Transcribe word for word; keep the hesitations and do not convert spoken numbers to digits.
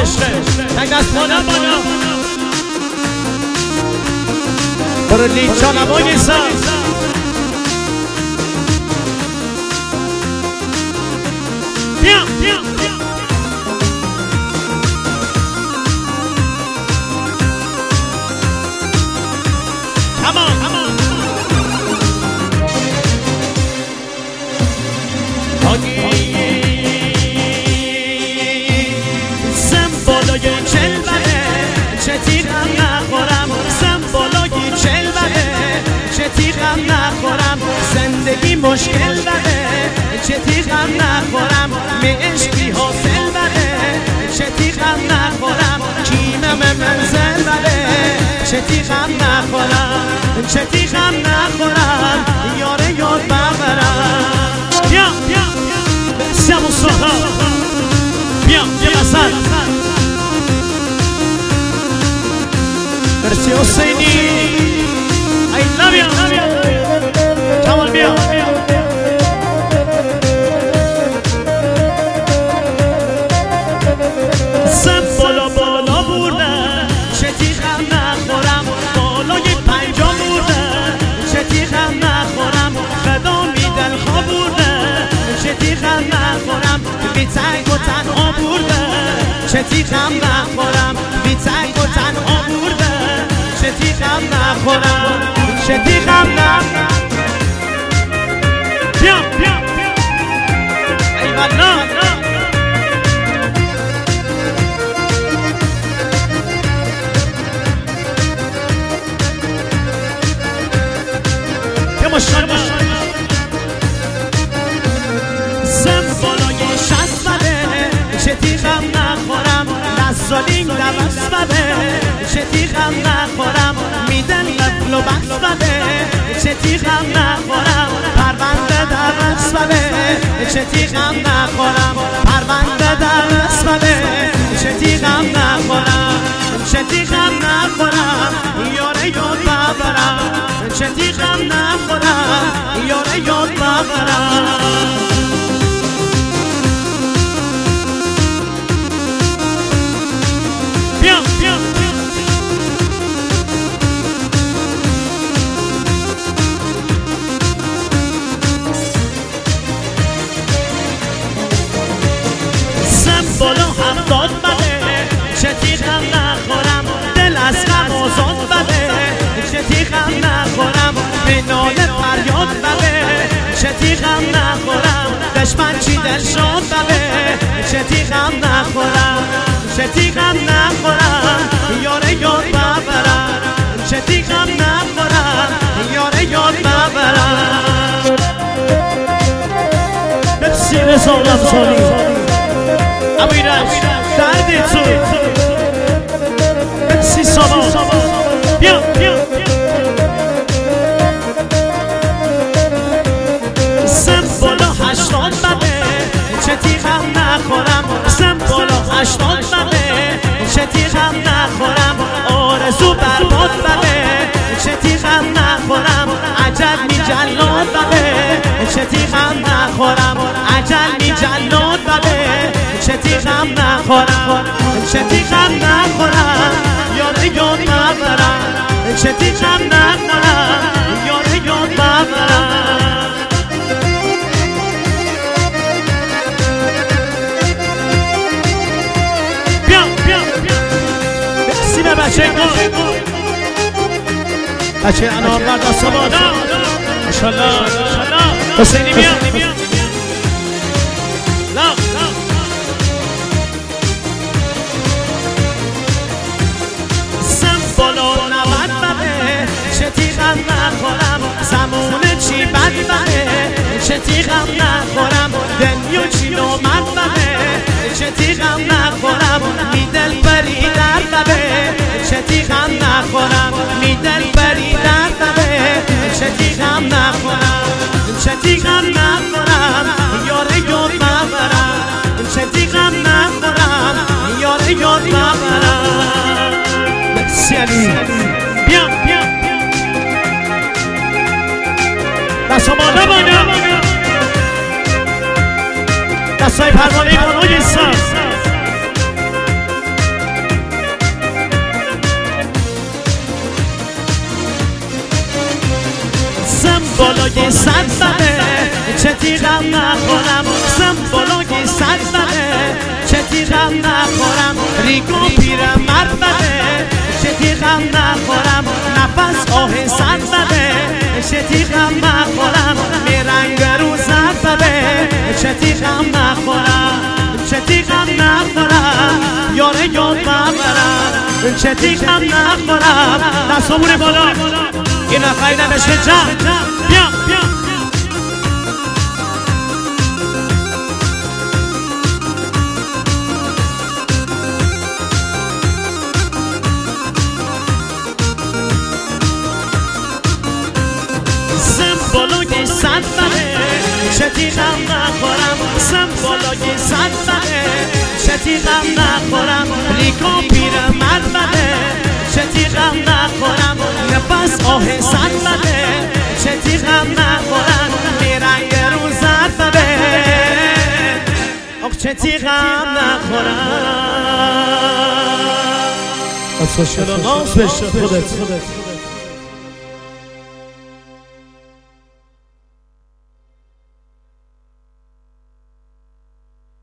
عشقه تک دست بالا بالا برو لیچا نمایی سا بیا بیا Come on, come on. سم بالای چلبه چه تیغم نخورم سم بالای چلبه چه تیغم نخورم زندگی مشکل بره چه تیغم نخورم می عشقی حاصل بره چه تیغم نخورم کینم منزل بره چه تیغم نخورم چه تیغم نخورم یاره یاد ببرم بیا بیا سیامو سوها بیا بیا غزل مرسی حسینی I love you کمال بیا سم بالا بالا بردن چه تیغم نخورم بالای پنجا بردن چه تیغم نخورم فدا میدل خواب بردن چه تیغم نخورم بی تنگ و تنها بردن چه تیغم نخورم بی تنگ و تنها بردن چه تیغم نخورم چه تیغم نخورم بیا بیا ای والله سم بالای شست بده چه تیغم نخورم نزالین دوست بده چه تیغم نخورم میدن قفل و بست بده چه تیغم نخورم پرونده دوست بده چه تیغم نخورم پرونده دوست بده چه تیغم نخورم چه تیغم نخورم یاره یاد ببرم چه تیغم نخورم یاره یاد ببرم بیا بیا سم بالا هفتاد بده چه تیغم نخورم دل از غم آزاد بده چه تیغم نخورم به ناله فریاد بده چه تیغم نخورم دشمن چی دل شاد بده چه تیغم نخورم چه تیغم نخورم یاره یاد ببرم چه تیغم نخورم یاره یاد ببرم بپسی رسالم سالی امیرش دردی تو بپسی سامان بیا بیا سم بالا هشتاد بده چه تیغم نخورم سم بالا هشتاد بده چه تیغم نخورم آرزو برباد بده چه تیغم نخورم عجل می جلاد بده چه تیغم نخورم عجل می جلاد بده چه تیغم نخورم چه تیغم نخورم یاره یاد ببرم چه تیغم نخورم یاره یاد ببرم بیا بیا بسی به بچه گل بچه انامبر دست و بادا ماشالله حسینی بیا لا سم بالا نبد بده چه تیغم نخورم زمون چی بد بده چه تیغم نخورم دنیا چی نامد بده چه تیغم نخورم میدل بری در بده چه تیغم نخورم میدل بری در بده چه تیغم نخورم چه تیغم نخورم یاره یاد ببرم چه تیغم نخورم یاره یاد ببرم مرسی علی بیا بیا دست بالا بالا دستای پروانه بانای ساز بالای صد زده چه تیغم نخورم سمبولای صد زده چه تیغم نخورم ریگو پیرم مرد بده چه تیغم نخورم نفس آه صد زده چه تیغم نخورم میرنگ رو زد بده چه تیغم نخورم چه تیغم نخورم یاره یاد ببرم چه تیغم نخورم دستامون بالا این نخواهی نبشه جمع بیا بیا بالای صد زده چه تیغم نخورم سم بالای صد زده چه تیغم نخورم ریگو پیرم مرد بده چه تیغم نخورم نفس آه صد زده چه تیغم نخورم میرنگ رو زد بده آخ چه تیغم نخورم از خوشگل و ناز بشه خودت